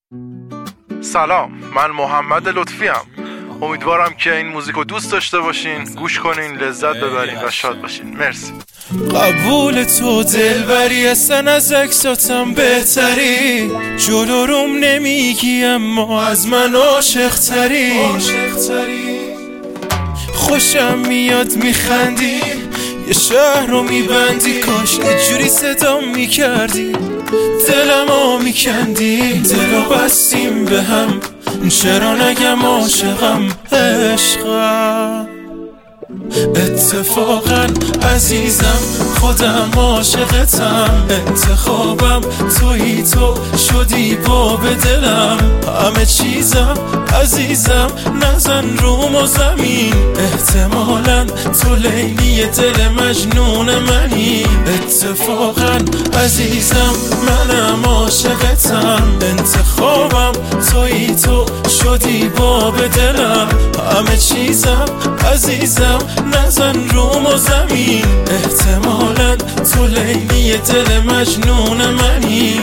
سلام، من محمد لطفیم. امیدوارم که این موزیک رو دوست داشته باشین، گوش کنین، لذت ببرین و شاد باشین. مرسی. قبول تو دلبری اصلا از عکساتم بهتری، جلو روم نمیگی اما از من عاشق تری. خوشم میاد میخندی، یه شهر رو میبندی، کاش یه جوری صدام میکردی، دلمو میکندی. دلو بستیم به هم، چرا نگم عاشقم عشقم. اتفاقا عزیزم خودم عاشقتم، انتخابم تویی، تو شدی باب دلم. همه چیزم عزیزم نزن روم و زمین، احتمالاً تو لیلی دل مجنون منی. اتفاقا عزیزم منم عاشقتم، انتخابم تویی، تو شدی باب دلم. همه چیزم عزیزم نزن روم و زمین، احتمالاً تو لیلی دل مجنون منی.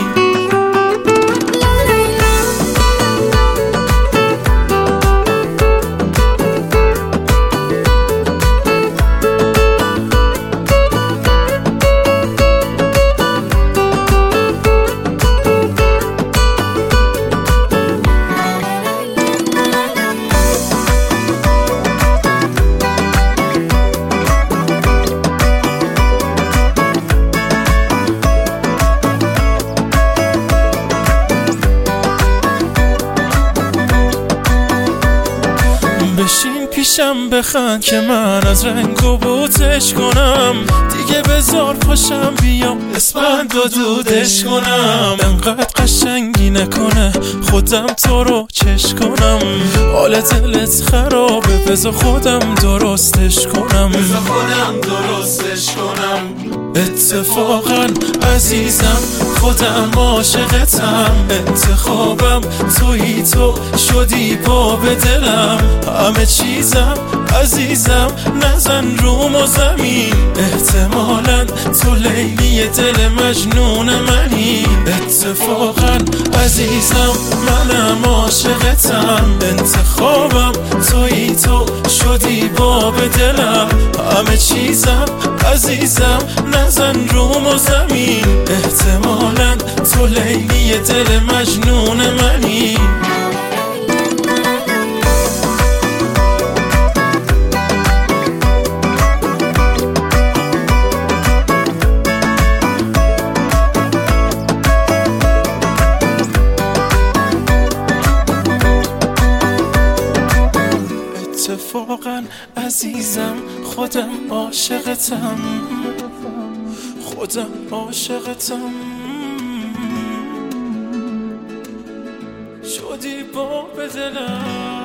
بشین پیشم بخند که من از رنگ و بوتش کنم، دیگه بذار پاشم بیام اسپند و دودش کنم. انقدر قشنگی نکنه خودم تو رو چش کنم، حال دلت خرابه بذار خودم درستش کنم. اتفاقا عزیزم خودم عاشقتم، انتخابم تویی، تو شدی باب دلم. همه چیزم عزیزم نزن روم و زمین، احتمالاً تو لیلی دل مجنون منی. اتفاقا عزیزم منم عاشقتم، انتخابم تویی، تو شدی باب دلم. همه چیزم عزیزم نزن روم و زمین، احتمالاً تو لیلی دل مجنون منی. اتفاقا عزیزم خودم عاشقتم، خودم عاشقتم، شدی باب دلم.